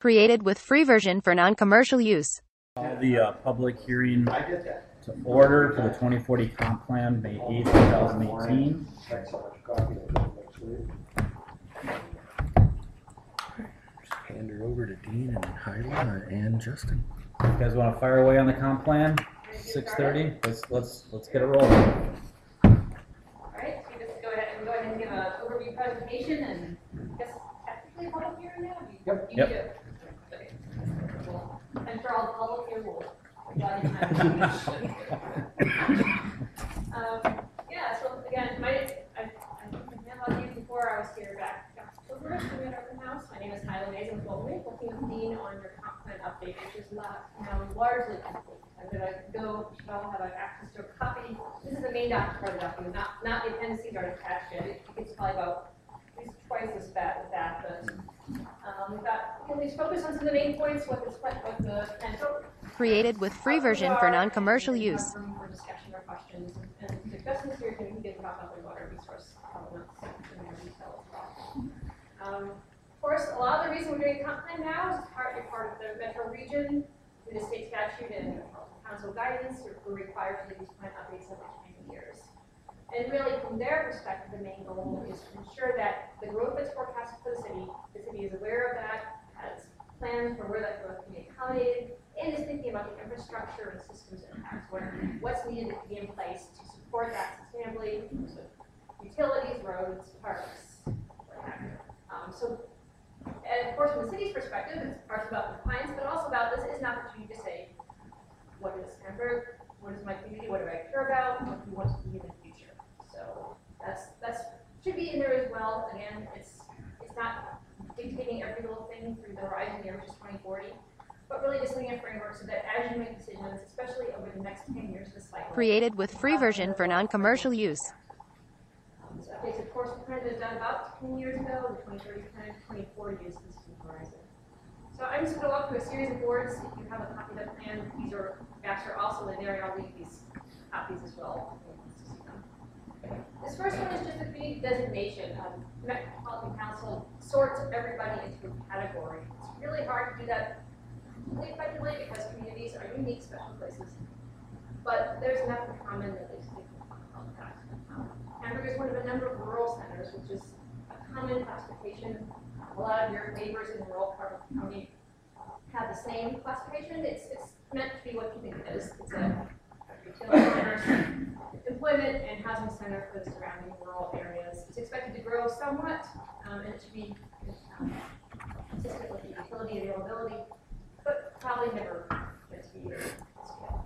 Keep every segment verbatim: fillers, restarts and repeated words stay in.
Created with free version for non-commercial use. Call the uh, public hearing to order for the twenty forty comp plan, May eighth, two thousand eighteen. Hand her over to Dean and Hyla and Justin. You guys want to fire away on the comp plan? six thirty. Let's let's let's get it rolling. All right, so you just go ahead and go ahead and give an overview presentation, and I guess technically a public hearing now. You, Yep. You Yep. do. Okay. Well, I'm sure all the public here will. um, yeah. So again, my I I met all you before I was here back in October. So we had our open house. My name is Hyla Mays with Goldman, working with Dean on your comp plan update, which is not now largely complete. I'm going to go, you should all have access to a copy. This is the main document part of the document, not, not the appendices are attached yet. It, it's probably about at least twice as fat with that. But um, we've got, we'll just focus on some of the main points, what this, what the potential. Created with free version for non-commercial use. Room for discussion or questions. And if Justin's here, can you get about the water resource elements in more detail as well. Um, of course, a lot of the reason we're doing comp plan now is partly part of the metro region. Through the state statute and council guidance, we're required to do these plan updates every twenty years. And really, from their perspective, the main goal is to ensure that the growth that's forecasted for the city, the city is aware of that, has plans for where that growth can be accommodated, and is thinking about the infrastructure and systems impacts, what, what's needed to be in place to support that sustainably, so utilities, roads, parks, what have you. Um, so. And of course, from the city's perspective, it's parts about compliance, but also about this is an opportunity to say, what is Hamburg? What is my community? What do I care about? What do we want to be in the future? So that's that's should be in there as well. Again, it's it's not dictating every little thing through the horizon year, which is twenty forty, but really just setting a framework so that as you make decisions, especially over the next ten years of the cycle. Created with free version for non-commercial use. So updates, of course, the plan was done about ten years ago. The twenty thirty plan, twenty forty is this horizon. So I'm just going to walk through a series of boards. If you have a copy of the plan, these are maps are also in there, and I'll leave these copies as well. This first one is just a big designation. Um, Metropolitan Council sorts everybody into a category. It's really hard to do that completely effectively because communities are unique, special places. But there's enough in common that they stick on that. Hamburg is one of a number of rural centers, which is a common classification. A lot of your neighbors in the rural part of the county have the same classification. It's, it's meant to be what you think it is. It's a utility center, employment and housing center for the surrounding rural areas. It's expected to grow somewhat, um, and it should be um, consistent with the utility availability, but probably never going to be scale.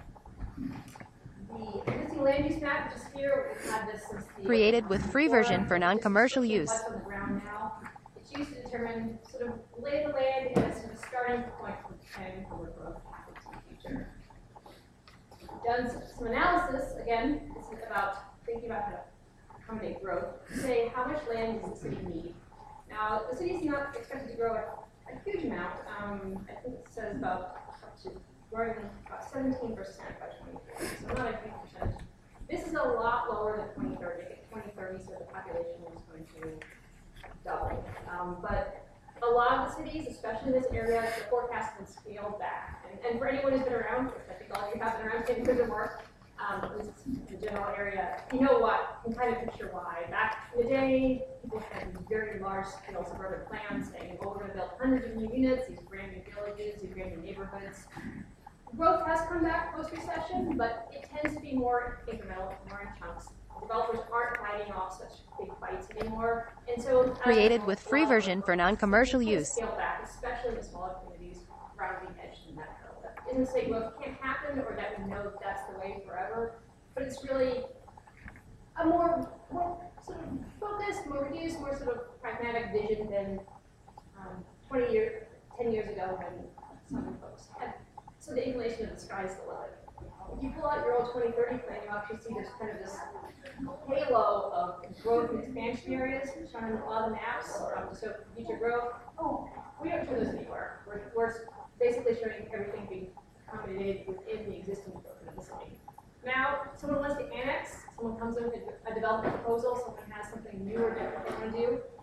The existing land use map, which is here, we've had this since the Created with free version for non-commercial use. What's on the ground now? It's used to determine sort of lay of the land and a sort of starting point for planning for growth in the future. We've done some, some analysis. Again, this is about thinking about how to accommodate growth. Say how much land does the city need? Now, the city is not expected to grow a, a huge amount. Um, I think it says about up to growing about seventeen percent by twenty forty, so not a huge percentage. This is a lot lower than twenty thirty. twenty thirty, so the population is going to double. Um, but a lot of the cities, especially in this area, the forecast has scaled back. And, and for anyone who's been around, which I think all of you have been around in prison work, um, at least in the general area, you know what, you can kind of picture why. Back in the day, people had these very large scale suburban plans saying, well, we're going to build hundreds of new units, these brand new villages, these brand new neighborhoods. Growth has come back post-recession, but it tends to be more incremental, more in chunks. Developers aren't biting off such big bites anymore, and so Created with free version for non-commercial use. Scale back, especially in the smaller communities around the edge of the metro. That isn't to say growth can't happen or that we know that's the way forever, but it's really a more, more sort of focused, more reduced, more sort of pragmatic vision than um, twenty years, ten years ago when some folks had. So the inclination of the sky's the limit. If you pull out your old twenty thirty plan, you actually see there's kind of this halo of growth and expansion areas shown in a lot of the maps. Um, so future growth, oh, we don't show those anywhere. We're, we're basically showing everything being accommodated within the existing footprint of the city. Now, someone wants to annex, someone comes in with a development proposal, someone has something new or different they want to do.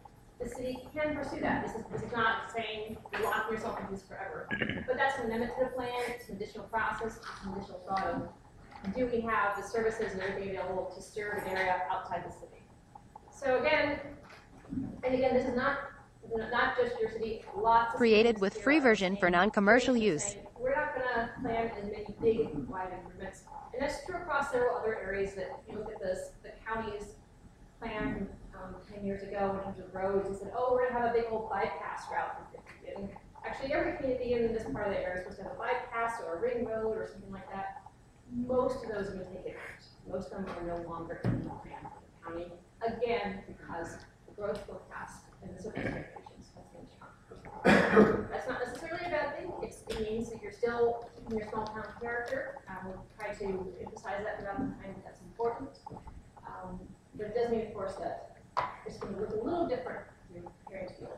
the city can pursue that. This is, this is not saying you lock yourself into this forever. But that's an amendment to the plan, it's an additional process, it's an additional thought of, do we have the services and everything available to serve an area outside the city? So again, and again, this is not, not just your city, lots of Created cities with here free are version for saying- non-commercial saying, use. We're not gonna plan as many big wide improvements. And that's true across several other areas that, if you look at this, the county's plan um, ten years ago in terms of roads, it said, oh, we're gonna have a big old bypass route for fifty. And actually, every community in this part of the area is supposed to have a bypass or a ring road or something like that. Most of those are gonna take it out. Most of them are no longer in the plan for the county. Again, because the growth forecast and the surface expectations has been shrunk. That's not necessarily a bad thing. It's, it means that you're still keeping your small town character. Um, we'll try to emphasize that throughout the time that that's important. Um, but it does mean, of course, that it's going to look a little different through Harring's field.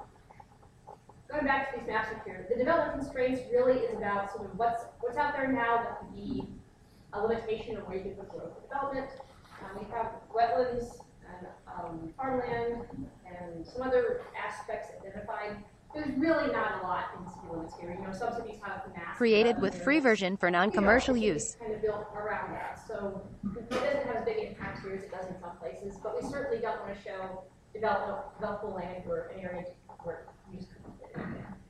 Going back to these maps up here, the development constraints really is about sort of what's what's out there now that could be a limitation of where you can put growth development. Um, we have wetlands and um, farmland and some other aspects identified. There's really not a lot in city limits here. You know, some cities have massive Created with wetland free areas. version for non-commercial You know, use. it's kind of built around that. So it doesn't have as big impact here as it does in some places, but we certainly don't want to show develop, developable land for an area where use could be fit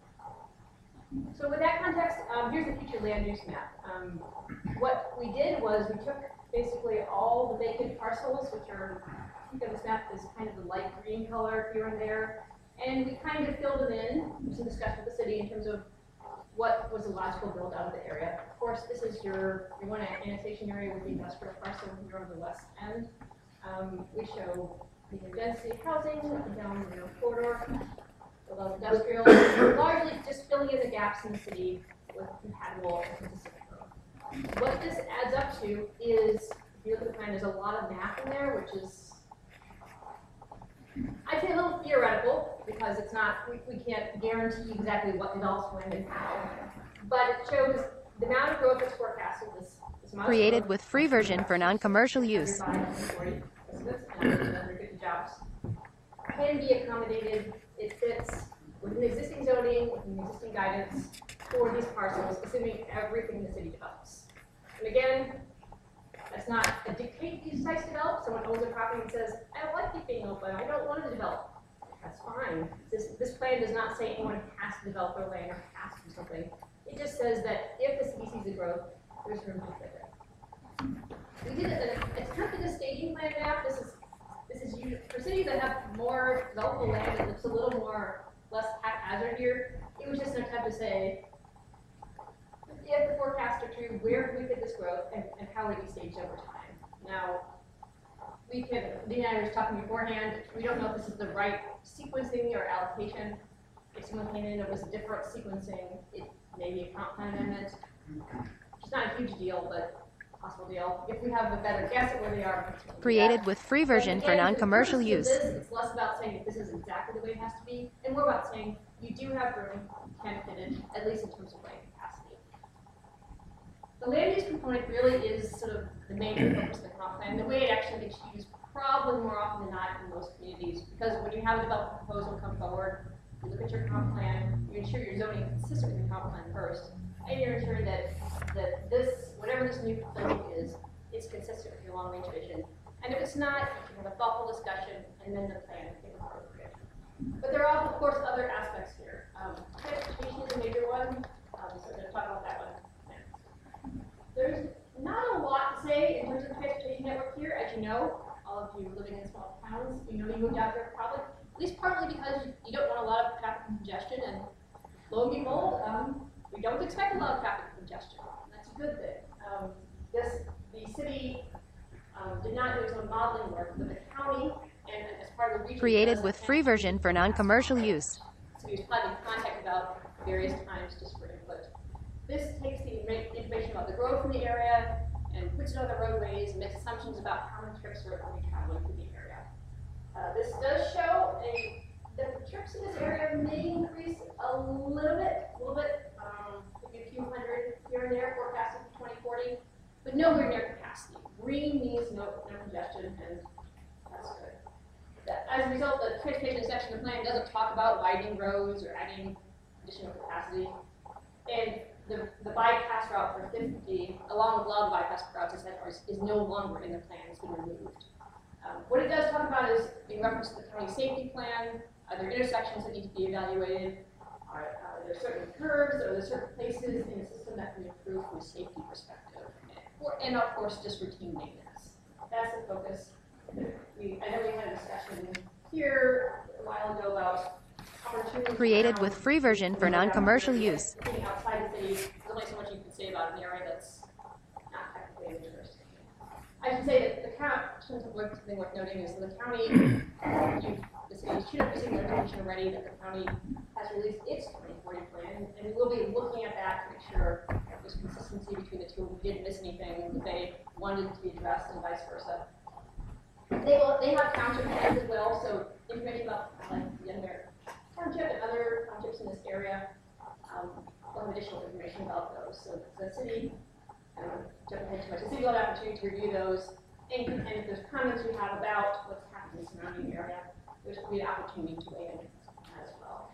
in. So with that context, um, here's the future land use map. Um, what we did was we took basically all the vacant parcels, which are, I think on this map is kind of the light green color here and there, and we kind of filled them in, some discussion with the city in terms of what was the logical build out of the area. Of course, this is your, your one annexation area with the industrial parcel here on the west end. Um, we show medium density housing down the corridor, below industrial, largely just filling in the gaps in the city with compatible and consistent growth. What this adds up to is, if you look at the plan, there's a lot of math in there, which is, I'd say a little theoretical, because it's not, we, we can't guarantee exactly what develops when and how, but it shows the amount of growth that's forecasted, this, this amount Created of with free version for non-commercial use. Jobs can be accommodated. It fits within existing zoning, within existing guidance for these parcels, assuming everything the city develops. And again, that's not a dictate you decide to develop. Someone owns a property and says, I don't like it being open, I don't want to develop. That's fine. This, this plan does not say anyone has to develop their land or has to do something. It just says that if the city sees the growth, there's room to fit it. We did it, it's kind of like a staging plan map. This is This is usually, for cities that have more developable land, it looks a little more, less haphazard here. It was just an attempt to say, if the forecasts are true, where can we fit this growth and, and how would it be staged over time? Now, we can, Dean and I were talking beforehand, we don't know if this is the right sequencing or allocation. If someone came in and it was a different sequencing, it may be a comp plan amendment. It's not a huge deal, but possible deal. If we have a better guess at where they are. Created with free version for non-commercial use. This, it's less about saying that this is exactly the way it has to be, and more about saying you do have room, can fit in, at least in terms of land capacity. The land use component really is sort of the main focus of the comp plan. The way it actually gets used probably more often than not in most communities, because when you have a development proposal come forward, you look at your comp plan, you ensure your zoning is consistent with your comp plan first, and you're ensuring that, that this, whatever this new proposal is, is consistent with your long-range vision. And if it's not, you can have a thoughtful discussion, and then the plan is appropriate. But there are, of course, other aspects here. Um, transportation is a major one, um, so we're going to talk about that one next. There's not a lot to say in terms of the transportation network here. As you know, all of you living in small towns, you know you moved out there probably, at least partly because you don't want a lot of traffic congestion, and lo and behold, um, we don't expect a lot of traffic congestion. That's a good thing. Um, this, the city um, did not do its own modeling work, but the county, and as part of the region, Created with free version for non-commercial use. So we was planning contact about various times just for input. This takes the information about the growth in the area and puts it on the roadways and makes assumptions about how many trips are going to be traveling through the area. Uh, this does show a that the trips in this area may increase a little bit, a little bit, um, maybe a few hundred here and there forecasted for twenty forty, but nowhere near capacity. Green means no, no congestion, and that's good. That, as a result, the transportation section of the plan widening roads or adding additional capacity. And the, the bypass route for fifty, along with a lot of the bypass routes, is, is no longer in the plan, it's been removed. Um, what it does talk about is, in reference to the county safety plan, are there intersections that need to be evaluated? Are, are there certain curves, or are there certain places in the system that can be improved from a safety perspective? Or, and of course, just routine maintenance. That's the focus. We, I know we had a discussion here a while ago about opportunities. Created with free version for non-commercial use. Looking outside the city, there's only so much you can say about an area that's not technically interesting. I should say that the county, something worth noting is that the county, you, the city should have received notification already that the county has released its twenty forty plan, and we will be looking at that to make sure there's consistency between the two. We didn't miss anything that they wanted to be addressed, and vice versa. They will, they have township plans as well, so information about like the other township and other townships in this area, um, we'll have additional information about those. So the city, um, don't ahead too much. The city will have an opportunity to review those, and, and if there's comments you have about what's happening in the surrounding area, there's going to be an opportunity to weigh in as well.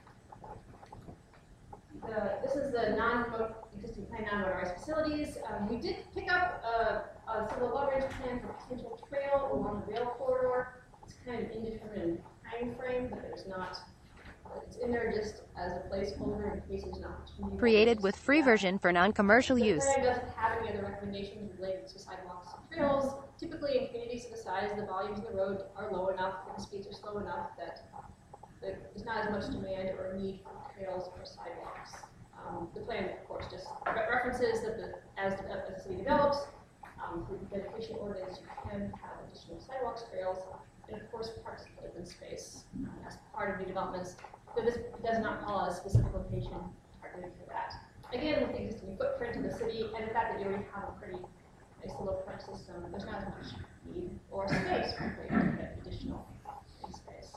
The, this is the non-existing plan non-motorized facilities. Um, we did pick up uh, a civil long-range plan for potential trail along the rail corridor. It's kind of indeterminate time frame, but there's not. It's in there just as a placeholder in case there's an opportunity. Created with free version for non-commercial the use. The plan doesn't have any other recommendations related to sidewalks and trails. Typically, in communities of the size, the volumes of the road are low enough, and the speeds are slow enough that there's not as much demand or need for trails or sidewalks. Um, the plan, of course, just re references that the, as, the, as the city develops, um, through the dedication ordinance, you can have additional sidewalks, trails, and of course, parks and open space um, as part of new developments. So this does not call out a specific location targeted for that. Again, with the existing footprint of the city and the fact that you already have a pretty nice little park system, there's not as much need or space, frankly, to get additional space.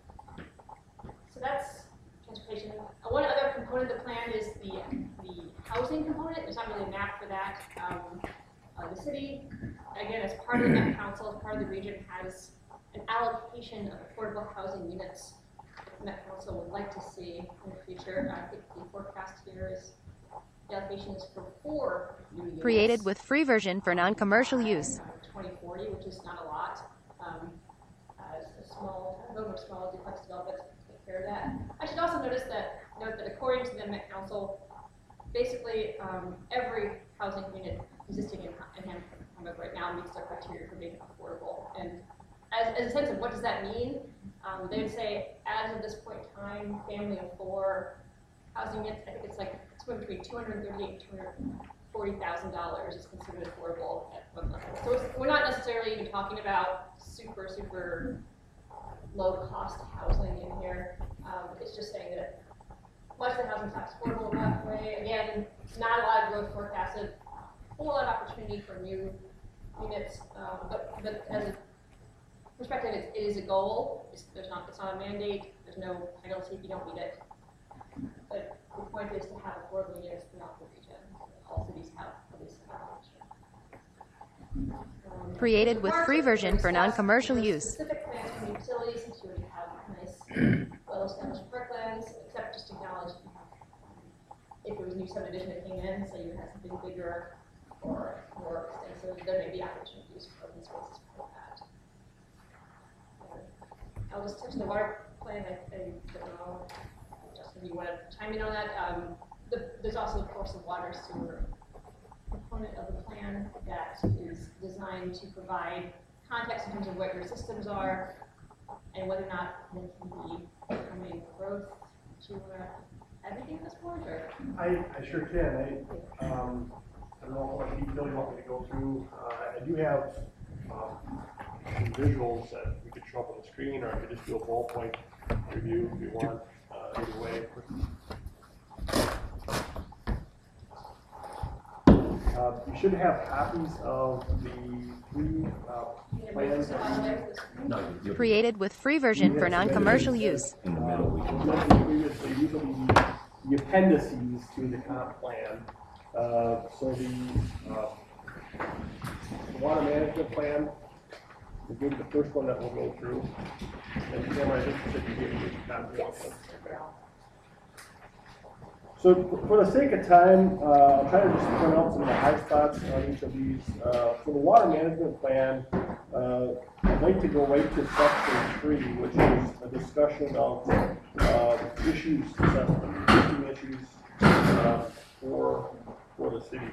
So that's transportation. Uh, one other component of the plan is the, the housing component. There's not really a map for that. Um, uh, the city, again, as part of the Met Council, as part of the region, has an allocation of affordable housing units that the Met Council would like to see in the future. I think the forecast here is the allocation is for four new units. Created with free version for non-commercial use. twenty forty, which is not a lot. Um, uh, a small, a number of small duplex developments take care of that. I should also notice that note that according to the Met Council, basically um, every housing unit existing in, in Hamburg right now meets the criteria for being affordable. And as, as a sense of what does that mean, um, they would say as of this point in time, family of four housing units, I think it's like somewhere between two hundred thirty-eight and two hundred forty thousand dollars is considered affordable at one level. So it's, we're not necessarily even talking about super, super low cost housing in here. Um, it's just saying that much of the housing stock is affordable that way. Again, not a lot of growth forecasted, a whole lot of opportunity for new units, um, but, but as a perspective, it, it is a goal. It's, there's not, it's not a mandate. There's no penalty if you don't meet it. But the point is to have affordable units throughout the region. All cities have at least that option. Um, Created with free version for non-commercial there's use. Specific plans for utilities, since you already have nice, well-established parklands, except just acknowledge if there was new subdivision that came in, so you had something bigger or more extensive, there may be opportunities for open spaces for that. And I'll just touch on the water plan. I, I don't know, Justin, if you want to chime in on that. Um, the, there's also, of course, a water sewer component of the plan that is designed to provide context in terms of what your systems are and whether or not they can be becoming growth. Do you want to add anything at this point? Or? I, I sure can. I, um, I don't know how much detail you want me to go through. Uh, I do have um, some visuals that we could show up on the screen, or I could just do a ballpoint review if you want. Uh, either way. Uh, you should have copies of the three uh, plans. No, you, Created with free version for non-commercial use. in the middle, we can. Previously, these will be the appendices to the comp plan. Uh, so the, uh, the water management plan we'll give the first one that we'll go through. And Cameron, I think you said you gave me a copy of it. So for the sake of time, uh, I'll try to just point out some of the high spots on each of these. Uh, for the water management plan, uh, I'd like to go right to section three, which is a discussion of uh, issues assessment, existing issues uh, for for the city.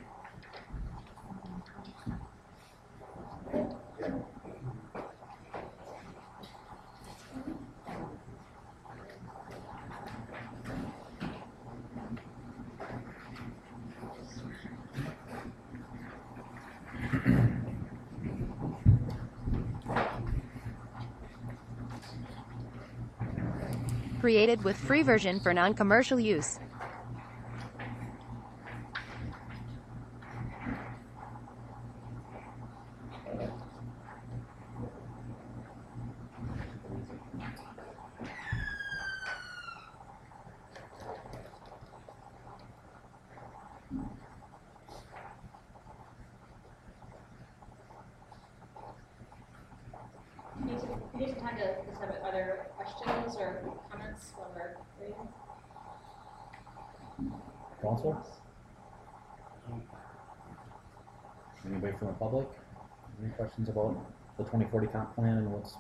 Created with free version for non-commercial use. Can you can you take time to just have other questions or comments while we're reading? Council? Anybody from the public? Any questions about the twenty forty comp plan and what's?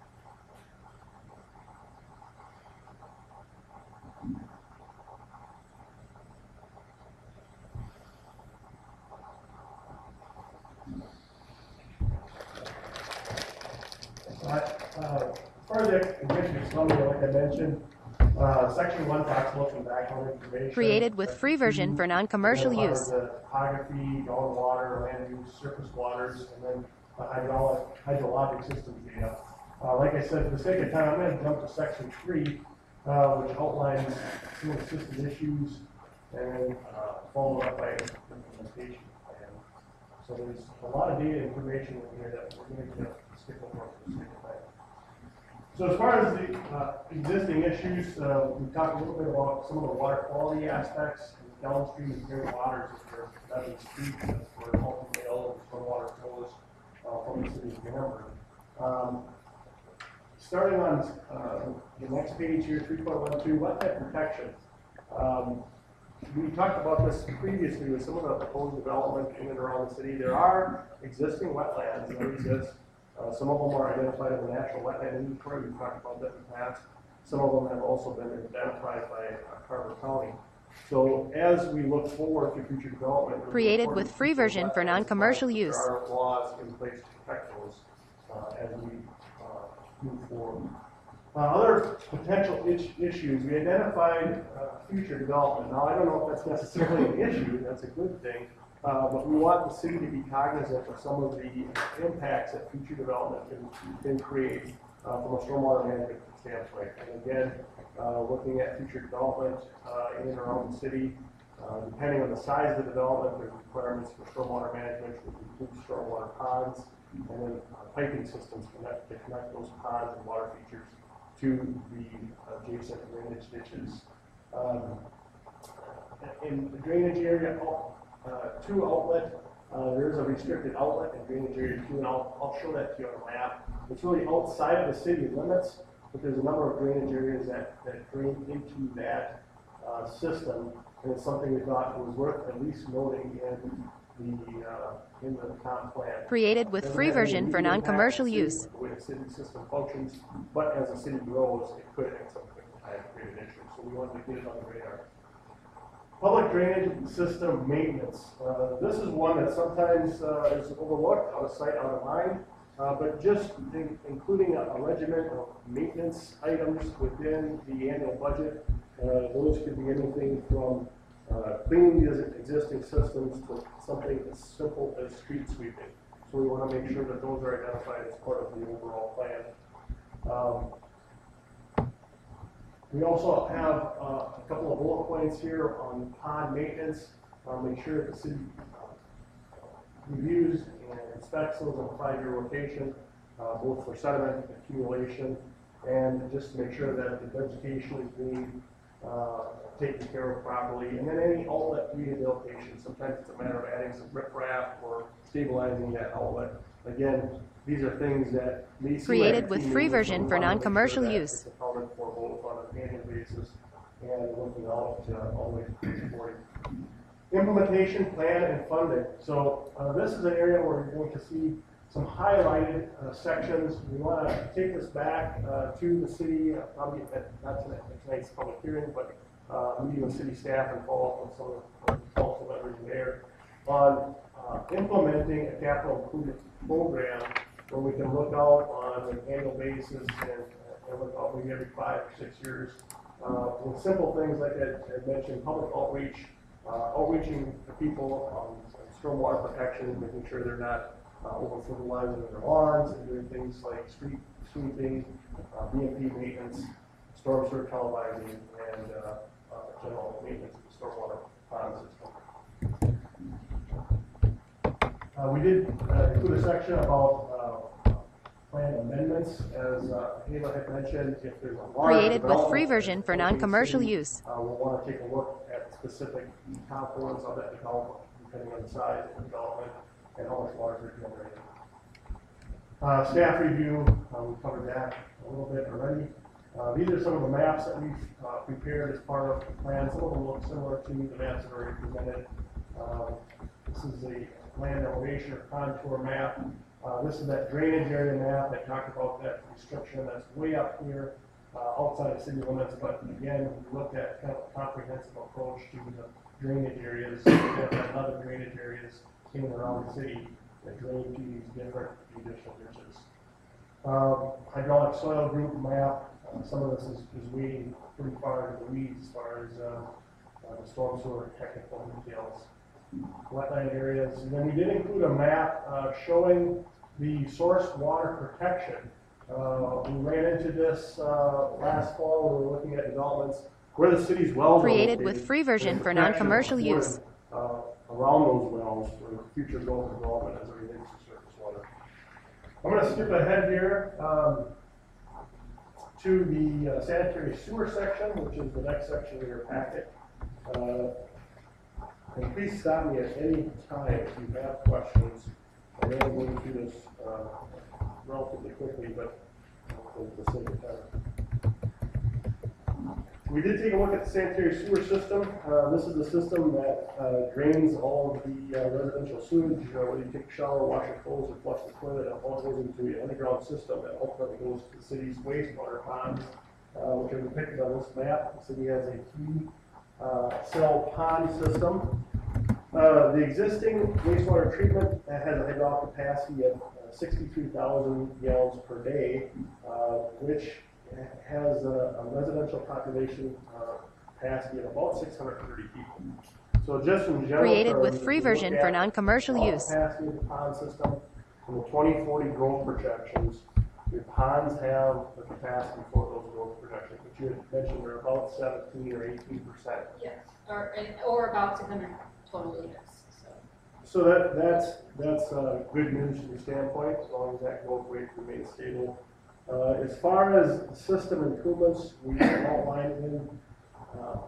Uh, uh, as far as the executive summary, like I mentioned, uh, section one talks about some background information. Created with free version for non-commercial And then use. The topography, groundwater, land use, surface waters, and then the hydraulic, hydrologic systems data. Uh, like I said, for the sake of time, I'm going to jump to section three, uh, which outlines some of the system issues and uh, followed up by implementation plan. So there's a lot of data information in here that we're going to skip over for the sake of time. So as far as the uh, existing issues, uh, we talked a little bit about some of the water quality aspects, and downstream and clear waters for Levin Street, for ultimately all of the stormwater flows uh, from the city of Hamburg. Um, starting on uh, the next page here, three point one two, wetland protection. Um, we talked about this previously with some of the proposed development in and around the city. There are existing wetlands that exist. Uh, some of them are identified in the National Wetland Inventory. We've talked about that in the past. Some of them have also been identified by uh, Carver County. So as we look forward to future development, Created with free version for non-commercial use. There are laws in place to protect those uh, as we uh, move forward. Uh, other potential is issues, we identified uh, future development. Now, I don't know if that's necessarily an issue, that's a good thing, uh, but we want the city to be cognizant of some of the impacts that future development can, can create uh, from a stormwater management standpoint. And again, uh, looking at future development uh, in and around the city, uh, depending on the size of the development, there's requirements for stormwater management, which includes stormwater ponds, and then uh, piping systems connect, to connect those ponds and water features to the adjacent drainage ditches. Um, in the drainage area, uh, two outlet, uh, there is a restricted outlet in drainage area two, and I'll, I'll show that to you on a map. It's really outside of the city limits, but there's a number of drainage areas that, that drain into that uh, system, and it's something we thought was worth at least noting in the uh, in the comp plan. Created with free version for non-commercial use. The way the city system functions, but as the city grows, it could at some time create an issue. So we wanted to get it on the radar. Public drainage system maintenance. Uh, this is one that sometimes uh, is overlooked, out of sight, out of mind. Uh, but just in, including a, a regiment of maintenance items within the annual budget. Uh, those could be anything from uh, cleaning the existing systems to something as simple as street sweeping. So we want to make sure that those are identified as part of the overall plan. Um, we also have uh, a couple of bullet points here on pond maintenance. Uh, make sure that the city uh, reviews and inspects those on a five-year rotation, uh, both for sediment accumulation and just to make sure that the vegetation is being uh, taken care of properly. And then any outlet rehabilitation, sometimes it's a matter of adding some riprap or stabilizing that outlet. Again, these are things that may seem Created like with teeny free weeny, version but for we wanna make sure non-commercial that use. It's accounted for both on an annual basis and looking out uh, all the way to twenty forty. Implementation plan and funding. So uh, this is an area where you're going to see some highlighted uh, sections. We want to take this back uh, to the city, uh, probably at, not tonight, tonight's public hearing, but uh, meeting with city staff and follow up on some of the council members there on uh, implementing a capital improvement program where we can look out on an annual basis and, and look out maybe every five or six years uh, with simple things like I, I mentioned, public outreach, uh, outreaching to people on stormwater protection, making sure they're not uh, over fertilizing their lawns and doing things like street sweeping, uh, B M P maintenance, storm sewer televising, and uh, uh, general maintenance of the stormwater pond system. Uh, we did uh, include a section about uh, plan amendments, as uh, Ava had mentioned. If there's a large Created with free development version for in the non-commercial city, use. Uh, we'll want to take a look at specific components of that development, depending on the size of the development and how much water they're generating. Uh, staff review, uh, we covered that a little bit already. Uh, these are some of the maps that we've uh, prepared as part of the plan. Some of them look similar to the maps that are presented. Uh, this is a land elevation or contour map. Uh, this is that drainage area map that talked about that restriction that's way up here uh, outside of city limits. But again, we looked at kind of a comprehensive approach to the drainage areas. We have other drainage areas in and around the city that drain to these different judicial ditches. Um, hydraulic soil group map. Uh, some of this is, is wading pretty far into the weeds as far as uh, uh, the storm sewer technical details. Wetland areas. And then we did include a map uh, showing the source water protection. Uh, we ran into this uh, last fall when we were looking at developments where the city's wells are Created located, with free version and for protection non-commercial afforded, use. Uh, around those wells for future growth and development as it relates to surface water. I'm going to skip ahead here um, to the uh, sanitary sewer section, which is the next section of your packet. Uh, And please stop me at any time if you have questions. I know I'm going through this uh, relatively quickly, but for the sake of time. We did take a look at the sanitary sewer system. Uh, this is the system that uh, drains all of the uh, residential sewage. Uh, whether you take a shower, wash your clothes, or flush the toilet, it all goes into the underground system that ultimately goes to the city's wastewater ponds, uh, which are depicted on this map. The city has a key uh, cell pond system. Uh, the existing wastewater treatment has a hydraulic capacity of uh, sixty-three thousand gallons per day, uh, which has a, a residential population uh, capacity of about six hundred thirty people. So just in general Created terms, with if free you version look for at non-commercial the use. capacity of the pond system and the twenty forty growth projections, your ponds have the capacity for those growth projections, which you had mentioned are about seventeen or eighteen percent. Yes, or, and- or about two hundred total units, so. So that, that's, that's uh, good news from your standpoint, as long as that growth rate remains stable. Uh, as far as system improvements, we outlined in, uh,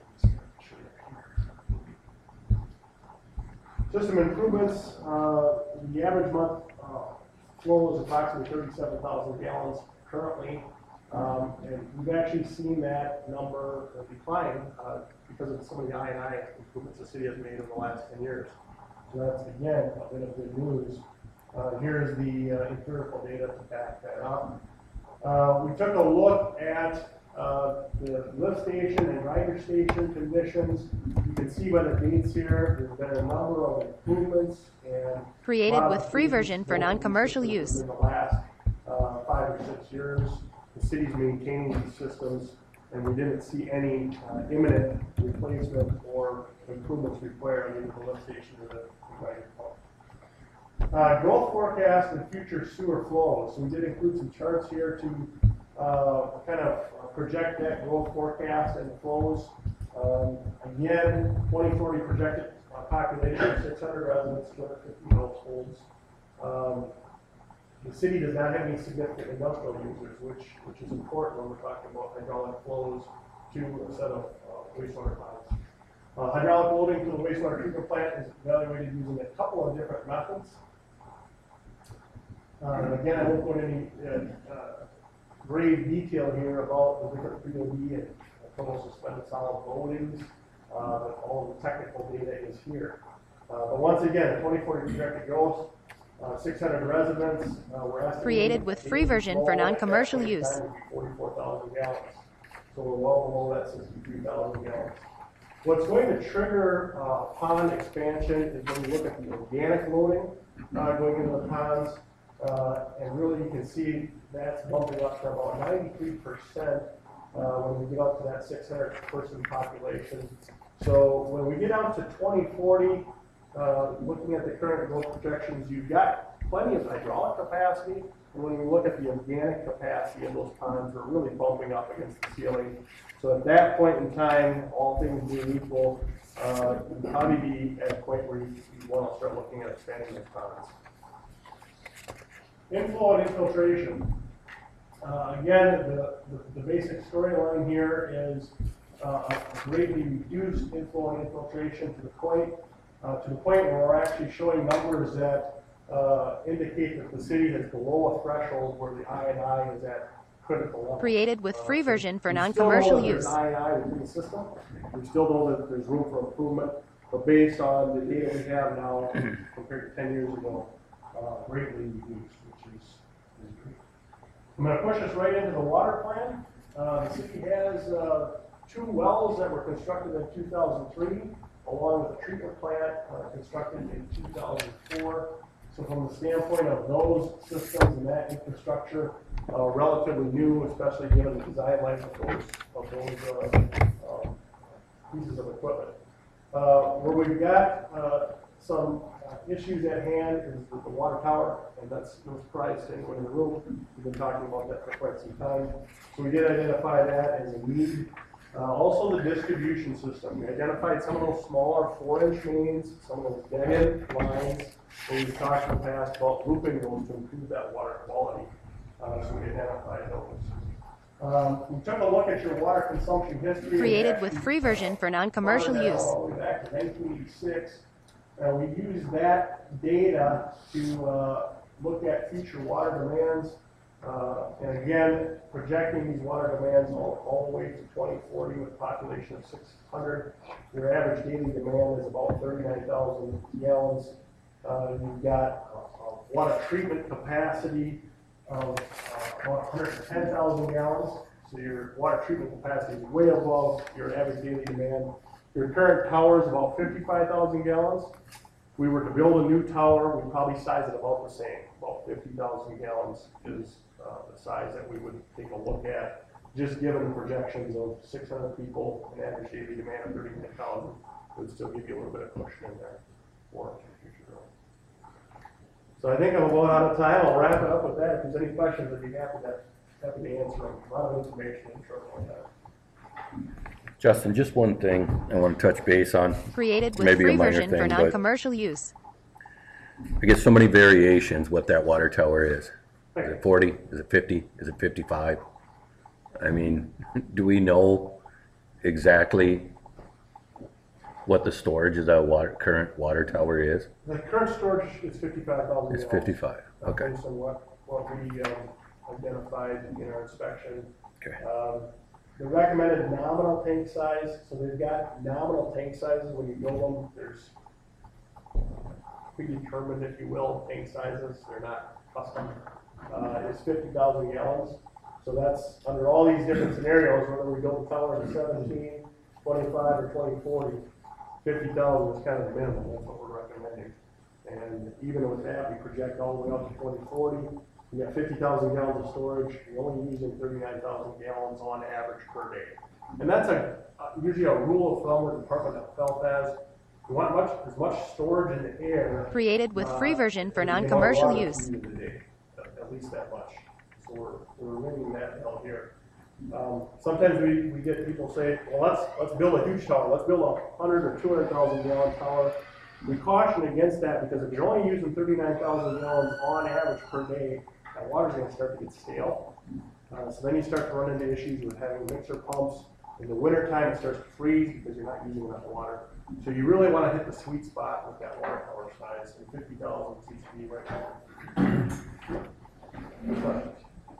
system improvements, uh, the average month uh, flow is approximately thirty-seven thousand gallons currently. Um, and we've actually seen that number decline uh, because of some of the I and I improvements the city has made over the last ten years. So that's, again, a bit of good news. Uh, here's the uh, empirical data to back that up. Uh, we took a look at uh, the lift station and grinder station conditions. You can see by the dates here, there's been a number of improvements and Created with free version for non-commercial use. in the last uh, five or six years. The city's maintaining these systems, and we didn't see any uh, imminent replacement or improvements required in the lift station or the grinder pump. Uh, growth forecast and future sewer flows. So we did include some charts here to uh, kind of project that growth forecast and flows. Um, again, twenty forty projected uh, population, six hundred residents, two hundred fifty households. Um, the city does not have any significant industrial users, which which is important when we're talking about hydraulic flows to a set of uh, wastewater ponds. Uh, hydraulic loading to the wastewater treatment plant is evaluated using a couple of different methods. Uh, and again, I won't go into any, uh, uh, grave detail here about the different P O D and total suspended solid loadings, uh, but all the technical data is here. Uh, but once again, the twenty forty projected growth, uh, six hundred residents, uh, we're estimating. Created with free version for non-commercial use. forty-four thousand gallons. So we're well below that sixty-three thousand gallons. What's going to trigger uh, pond expansion is when you look at the organic loading uh, going into the ponds. Uh, and really you can see that's bumping up to about ninety-three percent uh, when we get up to that six hundred person population. So when we get out to twenty forty, uh, looking at the current growth projections, you've got plenty of hydraulic capacity. And when you look at the organic capacity of those ponds, we're really bumping up against the ceiling. So at that point in time, all things being equal, uh, you'd probably be at a point where you, you want to start looking at expanding those ponds. Inflow and infiltration. Uh, again, the, the, the basic storyline here is uh, a greatly reduced inflow and infiltration to the point, uh, to the point where we're actually showing numbers that uh, indicate that the city is below a threshold where the I and I is at critical level. Created with free Uh, version for we still non-commercial know that use. there's I and I within the system. We still know that there's room for improvement, but based on the data we have now compared to ten years ago, uh, greatly reduced. I'm going to push us right into the water plan. Uh, the city has uh, two wells that were constructed in two thousand three, along with a treatment plant uh, constructed in two thousand four. So from the standpoint of those systems and that infrastructure, uh, relatively new, especially given the design life of those, of those uh, um, pieces of equipment. Uh, where we've got uh, some uh, issues at hand is with the water tower, and that's no surprise to anyone in the room. We've been talking about that for quite some time. So we did identify that as a need. Uh, also the distribution system. We identified some of those smaller four-inch mains, some of those dead-end lines, where we've talked in the past about looping those to improve that water quality. Uh, so we identified those. Um, we took a look at your water consumption history. Created with free version for non-commercial use. All the way back to nineteen eighty-six. Uh, we used that data to uh, look at future water demands. Uh, and again, projecting these water demands all, all the way to twenty forty with a population of six hundred. Your average daily demand is about thirty-nine thousand gallons. Uh, you've got a, a water treatment capacity of uh, about one hundred ten thousand gallons. So your water treatment capacity is way above your average daily demand. Your current tower is about fifty-five thousand gallons. If we were to build a new tower, we'd probably size it about the same. About fifty thousand gallons is uh, the size that we would take a look at, just given the projections of six hundred people and average daily demand of thirty-nine thousand. It would still give you a little bit of cushion in there for future growth. So I think I'm about out of time. I'll wrap it up with that. If there's any questions, I'd be happy to, happy to answer them. A lot of information in short like that. Justin, just one thing I want to touch base on. Created with Maybe a free minor version thing, for but- non-commercial use. I get so many variations what that water tower is. Is it forty? Is it fifty? Is it fifty-five? I mean, do we know exactly what the storage of that water, current water tower is? The current storage is fifty-five thousand. It's fifty-five, okay. Based on what, what we um, identified in our inspection. Okay. Um, the recommended nominal tank size, so they've got nominal tank sizes when you build them. There's predetermined, if you will, tank sizes. They're not custom. Uh, it's fifty thousand gallons. So that's under all these different scenarios, whether we build a tower in seventeen, twenty-five, or twenty forty, fifty thousand is kind of the minimum. That's what we're recommending. And even with that, we project all the way up to twenty forty. We got fifty thousand gallons of storage. We're only using thirty-nine thousand gallons on average per day. And that's a uh, usually a rule of thumb where the Department of Health has. We want much as much storage in the air. Created with free version for as we want non-commercial water use. to use in the day. At, at least that much. So we're we're ringing that bell here. Um, sometimes we, we get people say, well, let's let's build a huge tower. Let's build a hundred or two hundred thousand gallon tower. We caution against that because if you're only using thirty-nine thousand gallons on average per day, that water's going to start to get stale. Uh, so then you start to run into issues with having mixer pumps. In the wintertime, it starts to freeze because you're not using enough water. So you really want to hit the sweet spot with that water tower size, and fifty thousand seems to be right now. Any questions?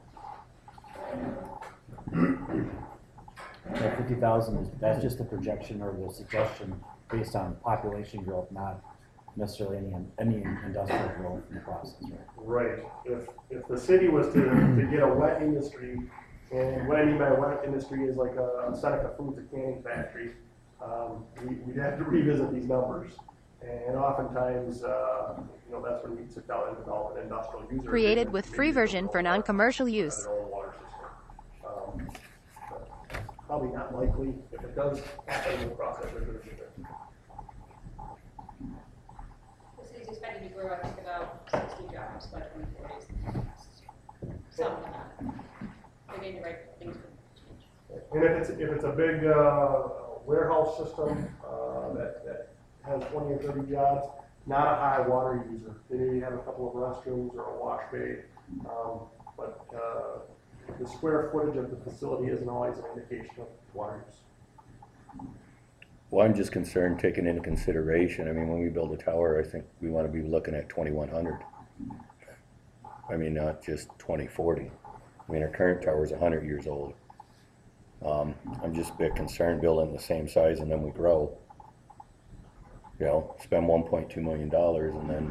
That fifty thousand is, that's just a projection or the suggestion based on population growth, not necessarily any, any industrial growth in the process, right? Right. If, if the city was to, to get a wet industry, and what I mean by wet industry is like a Seneca Foods, a canning factory, um, we, we'd have to revisit these numbers. And oftentimes, uh, you know, that's when we sit down and develop an industrial user. Created agreement, with maybe free they version don't for know non-commercial that, uh, use. their own water system. Um, but Probably not likely. If it does happen, we'll cross that bridge when we get there. The city's expected to grow, I think, about sixty jobs by twenty forty. Some of that. They made the right things for change. And if it's, if it's a big, uh, warehouse system, uh, that, that has twenty or thirty jobs, not a high water user. They maybe have a couple of restrooms or a wash bay, um, but, uh, the square footage of the facility isn't always an indication of water use. Well, I'm just concerned, taking into consideration, I mean, when we build a tower, I think we wanna be looking at twenty-one hundred. I mean, not just twenty forty. I mean, our current tower is a hundred years old. Um, I'm just a bit concerned building the same size and then we grow. You know, spend one point two million dollars and then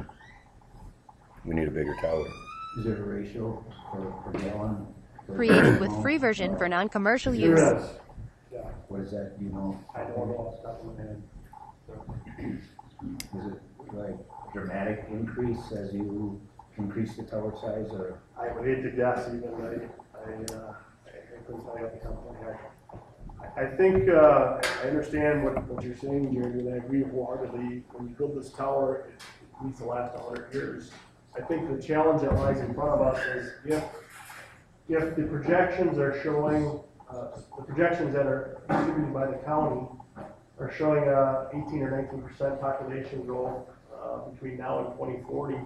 we need a bigger tower. Is there a ratio for, per gallon? for- Created with free version for non-commercial There use. is. Yeah, What is that, you know? I don't know off the top of my head. Is it like dramatic increase as you increase the tower size, or? I would hate to guess even, I, I, uh, I couldn't tell you off the top of my head. I, I think, uh, I understand what, what you're saying, Jeremy, and I agree wholeheartedly. When you build this tower, it needs to last a hundred years. I think the challenge that lies in front of us is if, if the projections are showing, uh, the projections that are distributed by the county are showing a eighteen or nineteen percent population growth, uh, between now and twenty forty.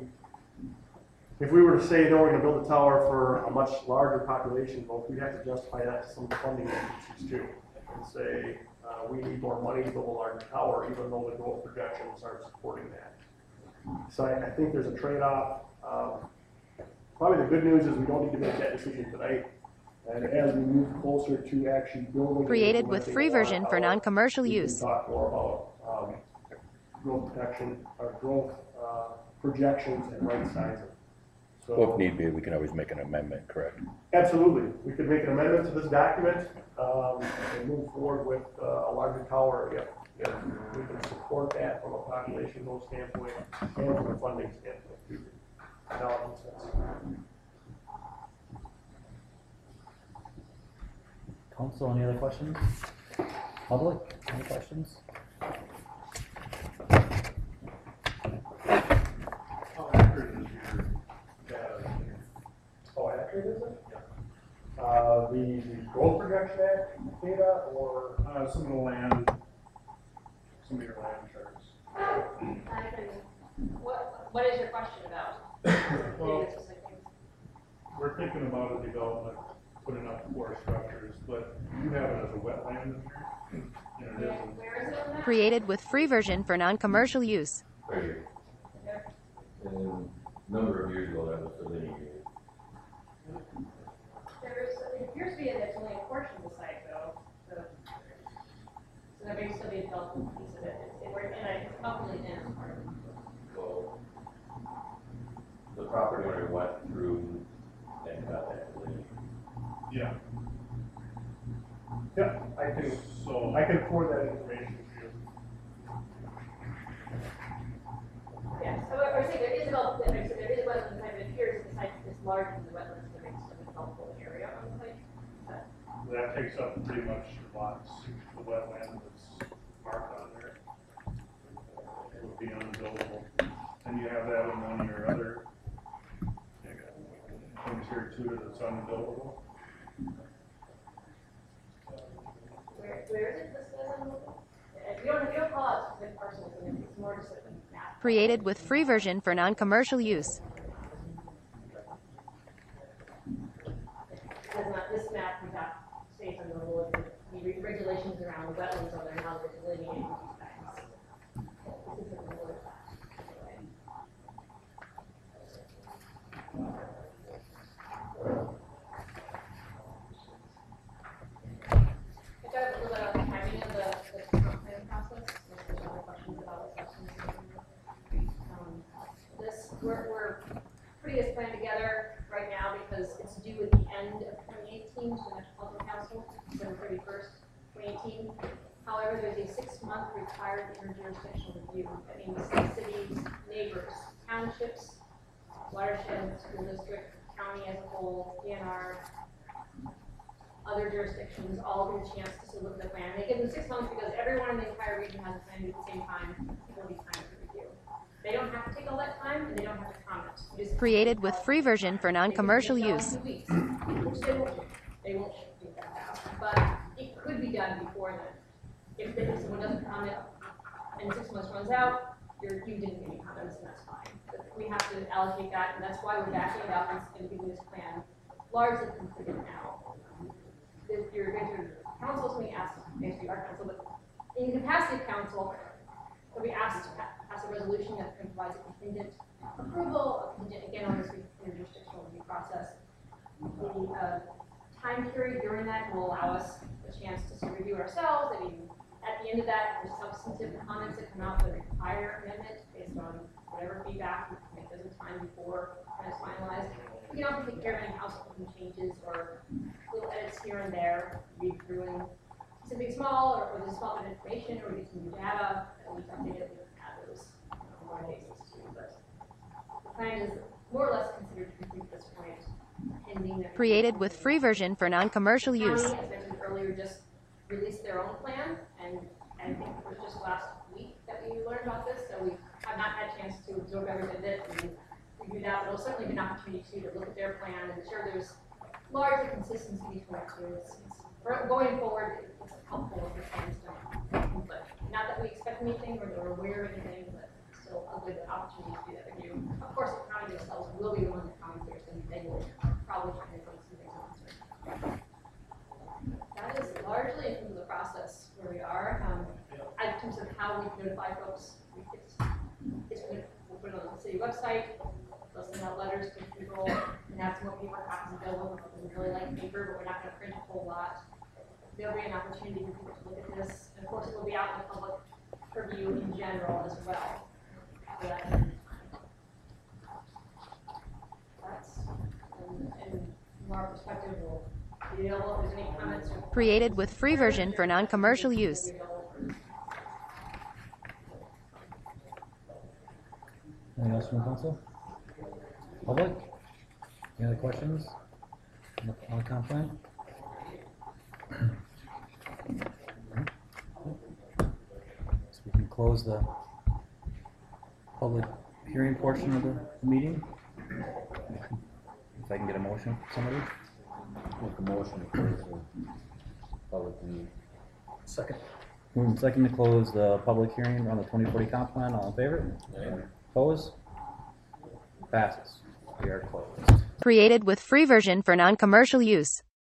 If we were to say, no, we're gonna build a tower for a much larger population growth, we'd have to justify that to some funding agencies too. And say, uh, we need more money to build a larger tower, even though the growth projections aren't supporting that. So I, I think there's a trade-off. Um, probably the good news is we don't need to make that decision tonight. And as we move closer to actually building. and Created with implementing free a water version for tower, non-commercial we can use. talk more about, um, growth protection, or growth, uh, projections and right sizing. So. Well, if need be, we can always make an amendment, correct? Absolutely. We could make an amendment to this document, um, and move forward with, uh, a larger tower if, if we can support that from a population growth standpoint and from a funding standpoint too. Now it makes sense. Council, any other questions? Public, any questions? How accurate is your data? How accurate is it? Uh, the, the growth projection act data or? Uh, some of the land, some of your land charts. I can, what, what is your question about? Well- Data specific things. We're thinking about a development, putting up four structures, but you have it as a wetland in here, and it Where, isn't. where is it on that? Created with free version for non-commercial use. Right here. There. And a number of years ago, that was delineated. There is, it appears to be that it's only a portion of the site though, so. So there may still be a development piece of it, it's, it, we're, and I, it's probably in as part of it. So the property owner went through and got that delineated. Yeah, Yeah, I can, so, I can forward that information to you. Yes, so I would say there is a development, there is, there is a wetland, and it appears the site is larger than the wetlands, there is still a developable area on the site. But that takes up pretty much lots, the wetland that's marked on there. It would be unbuildable, and you have that in one of your other things here too, that's unbuildable. Where, where is it listed as unbuildable? Uh, We don't, we don't call out specific parcels, and it's more just a map. Created with free version for non-commercial use. Does not, this map, we have, states on the rule, the re- regulations around wetlands are there, how they're delineated these guys. This isn't the rule of that. solid substance. Um, This, we're, we're putting this plan together right now because it's due at the end of twenty eighteen to the Metropolitan Council, December thirty-first, twenty eighteen. However, there's a six-month required interjurisdictional review. That means cities, neighbors, townships, watershed, school district, county as a whole, D N R, other jurisdictions, all get a chance to look at the plan. They give them six months because everyone in the entire region has a plan due at the same time. It will be time to review. They don't have to take all that time, and they don't have to comment. You just Created with free version for non-commercial They can use. take it all in two weeks, which they won't do. They won't do that fast, but it could be done before then. If, if someone doesn't comment and six months runs out, you're, you didn't get any comments, and that's fine. But we have to allocate that, and that's why we're backing it up and giving this plan largely completed now. If you're going to council, is going to ask, basically our council, but in capacity of council, we'll be asked to pa- pass a resolution that provides a contingent approval, a contingent, again, on this interjurisdictional review process. The uh, time period during that will allow us a chance to sort of review ourselves. I mean, at the end of that, there's substantive comments that come out that require amendment based on whatever feedback we can make those in time before it's finalized. We can also take care of any housekeeping changes or little edits here and there, read through and something small or, or just small bit of information or get some new data and we can update it, we can add those on more basis too. But the plan is more or less considered complete at this point, pending that. Created with free version for non-commercial use. County, as mentioned earlier, just released their own plan, and I think it was just last week that we learned about this, so we have not had a chance to absorb everything of it and review that, but it'll certainly be an opportunity to, to look at their plan and ensure there's large consistency between the two. It's, it's, for going forward, it's helpful if the plans don't, but not that we expect anything or that we're aware of anything, but still a good opportunity to do that review. Of course, the county themselves will be the ones that comment there, so they will probably try to put some things on concern. That is largely in terms of the process where we are. Um, in terms of how we notify folks, we- it's, it's gonna, we'll put it on the city website, they'll send out letters to people, and have some more paper copies available. We really like paper, but we're not gonna print a whole lot. There'll be an opportunity for people to look at this, and of course it will be out in the public purview in general as well. So that- That's, and, and from our perspective, we'll be available if there's any comments or Created with free version for non-commercial use. Anything else from the council? Public? Any other questions on the, on the comp plan? So we can close the public hearing portion of the meeting. If I can get a motion from somebody. Make a motion to close the public meeting. Second. Moving second to close the public hearing on the twenty forty comp plan. All in favor? Aye. Opposed? Passes. We are closed. Created with free version for non-commercial use.